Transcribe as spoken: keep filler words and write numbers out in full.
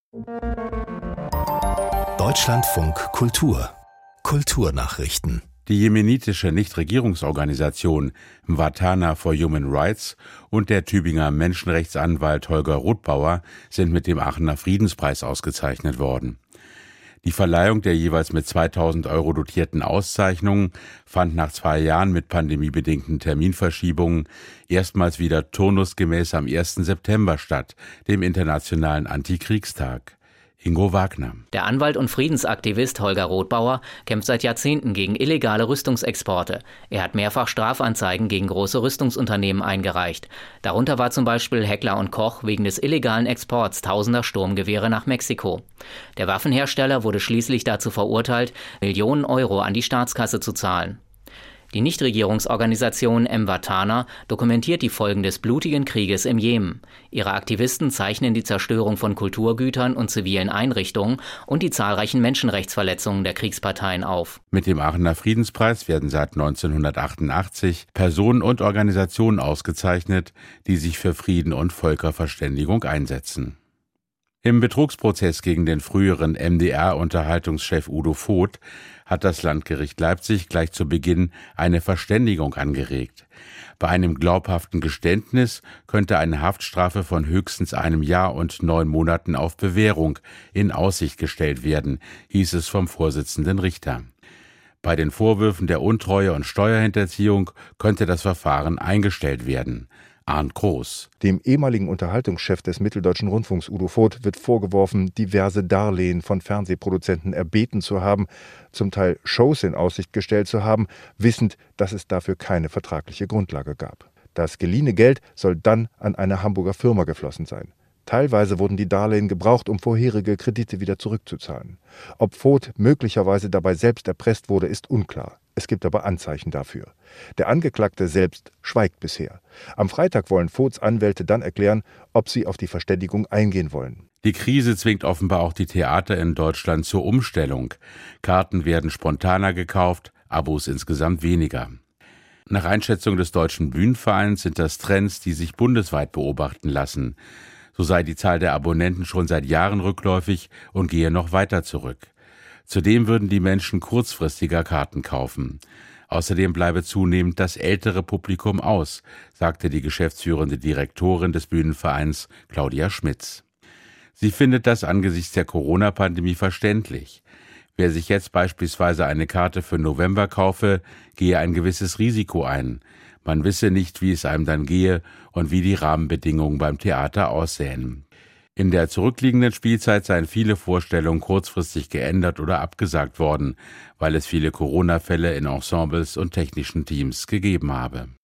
Deutschlandfunk Kultur Kulturnachrichten. Die jemenitische Nichtregierungsorganisation Mvatana for Human Rights und der Tübinger Menschenrechtsanwalt Holger Rothbauer sind mit dem Aachener Friedenspreis ausgezeichnet worden. Die Verleihung der jeweils mit zweitausend Euro dotierten Auszeichnungen fand nach zwei Jahren mit pandemiebedingten Terminverschiebungen erstmals wieder turnusgemäß am ersten September statt, dem Internationalen Antikriegstag. Ingo Wagner. Der Anwalt und Friedensaktivist Holger Rothbauer kämpft seit Jahrzehnten gegen illegale Rüstungsexporte. Er hat mehrfach Strafanzeigen gegen große Rüstungsunternehmen eingereicht. Darunter war zum Beispiel Heckler und Koch wegen des illegalen Exports tausender Sturmgewehre nach Mexiko. Der Waffenhersteller wurde schließlich dazu verurteilt, Millionen Euro an die Staatskasse zu zahlen. Die Nichtregierungsorganisation Mvatana dokumentiert die Folgen des blutigen Krieges im Jemen. Ihre Aktivisten zeichnen die Zerstörung von Kulturgütern und zivilen Einrichtungen und die zahlreichen Menschenrechtsverletzungen der Kriegsparteien auf. Mit dem Aachener Friedenspreis werden seit neunzehnhundertachtundachtzig Personen und Organisationen ausgezeichnet, die sich für Frieden und Völkerverständigung einsetzen. Im Betrugsprozess gegen den früheren M D R-Unterhaltungschef Udo Voth hat das Landgericht Leipzig gleich zu Beginn eine Verständigung angeregt. Bei einem glaubhaften Geständnis könnte eine Haftstrafe von höchstens einem Jahr und neun Monaten auf Bewährung in Aussicht gestellt werden, hieß es vom Vorsitzenden Richter. Bei den Vorwürfen der Untreue und Steuerhinterziehung könnte das Verfahren eingestellt werden. Arndt Groß. Dem ehemaligen Unterhaltungschef des Mitteldeutschen Rundfunks Udo Voth wird vorgeworfen, diverse Darlehen von Fernsehproduzenten erbeten zu haben, zum Teil Shows in Aussicht gestellt zu haben, wissend, dass es dafür keine vertragliche Grundlage gab. Das geliehene Geld soll dann an eine Hamburger Firma geflossen sein. Teilweise wurden die Darlehen gebraucht, um vorherige Kredite wieder zurückzuzahlen. Ob Voth möglicherweise dabei selbst erpresst wurde, ist unklar. Es gibt aber Anzeichen dafür. Der Angeklagte selbst schweigt bisher. Am Freitag wollen Voths Anwälte dann erklären, ob sie auf die Verständigung eingehen wollen. Die Krise zwingt offenbar auch die Theater in Deutschland zur Umstellung. Karten werden spontaner gekauft, Abos insgesamt weniger. Nach Einschätzung des Deutschen Bühnenvereins sind das Trends, die sich bundesweit beobachten lassen. So sei die Zahl der Abonnenten schon seit Jahren rückläufig und gehe noch weiter zurück. Zudem würden die Menschen kurzfristiger Karten kaufen. Außerdem bleibe zunehmend das ältere Publikum aus, sagte die geschäftsführende Direktorin des Bühnenvereins Claudia Schmitz. Sie findet das angesichts der Corona-Pandemie verständlich. Wer sich jetzt beispielsweise eine Karte für November kaufe, gehe ein gewisses Risiko ein. Man wisse nicht, wie es einem dann gehe und wie die Rahmenbedingungen beim Theater aussähen. In der zurückliegenden Spielzeit seien viele Vorstellungen kurzfristig geändert oder abgesagt worden, weil es viele Corona-Fälle in Ensembles und technischen Teams gegeben habe.